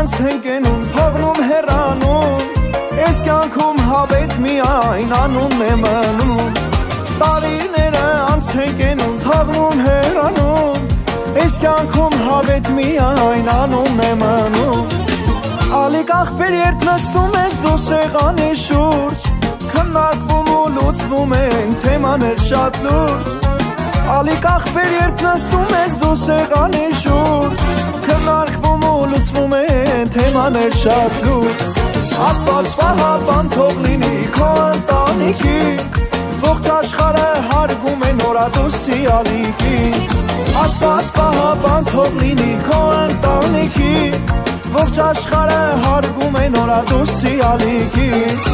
անց են կենում, թողնում հեռանում, ես կյանքում հավետ միայն անունն է մնում, տարիները անց են կենում, թողնում հեռանում, ես կյանքում հավետ միայն անունն է մնում, ալիք աղբեր երբ նստում ես դու սեղանի շուրջ, քննարկվում ու լուծվում են թեմաներ շատ լուրջ, ալիք աղբեր երբ նստում ես դու սեղանի շուրջ, քննարկվում ու լուծվում են թեմաներ շատ լուրջ, Աստված պահապան թող լինի քո ընտանիքին, ողջ աշխարհը հարգում է նորադուսի ալիքին, Աստված պահապան թող լինի քո ընտանիքին, ողջ աշխարհը հարգում է նորադուսի ալիքին,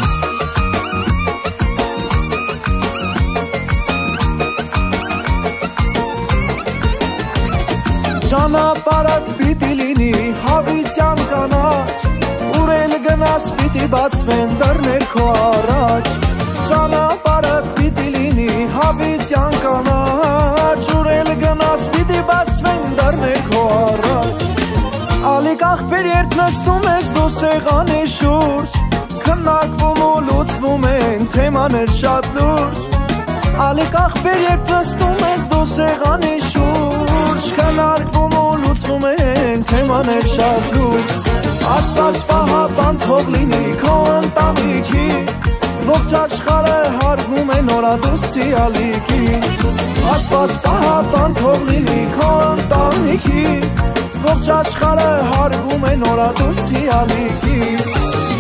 Ճանապարհդ պիտի լինի հավիտյան կանաչ, ուր էլ գնաս պիտի բացվեն դռներ քո առաջ, ճանապարհդ պիտի լինի հավիտյան կանաչ, ուր էլ գնաս պիտի բացվեն դռներ քո առաջ, ալիք աղբեր երբ նստում ես դու սեղանի շուրջ, քննարկվում ու լուծվում են թեմաներ շատ լուրջ, ալիք աղբեր երբ նստում ես դու սեղանի շուրջ, քննարկվում ու լուծվում են թեմաներ շատ լուրջ, Աստված պահապան թող լինի քո ընտանիքին, ողջ աշխարհը հարգում է նորադուսի ալիքին, Աստված պահապան թող լինի քո ընտանիքին, ողջ աշխարհը հարգում է նորադուսի ալիքին,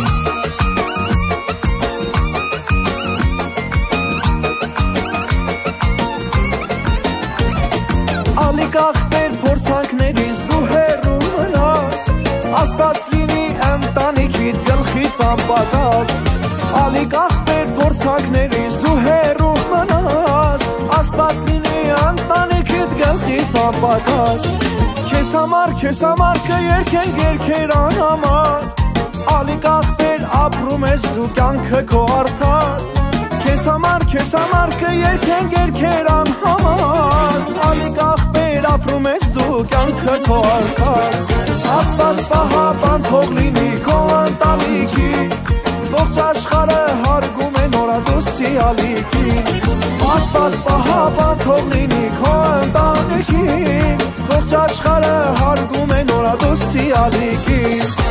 Ալիք աղբեր փորձանքներից դու հեռու մնաս, Աստված լինի ընտանիքիդ գլխից անպակաս, ալիք աղբեր փորձանքներից դու հեռու մնաս, Աստված լինի ընտանիքիդ գլխից անպակաս, քեզ համար կերքենք երգեր անհամար, ալիք աղբեր ապրում ես դու կյանքը քո արդար, քեզ համար կերքենք երգեր անհամար, ալիք աղբեր ապրում ես դու կյանքը քո արդար, Աստված պահապան թող լինի քո ընտանիքին, ողջ աշխարհը հարգում է նորադուսի ալիքին, Աստված պահապան թող լինի քո ընտանիքին, ողջ աշխարհը հարգում է նորադուսի ալիքին,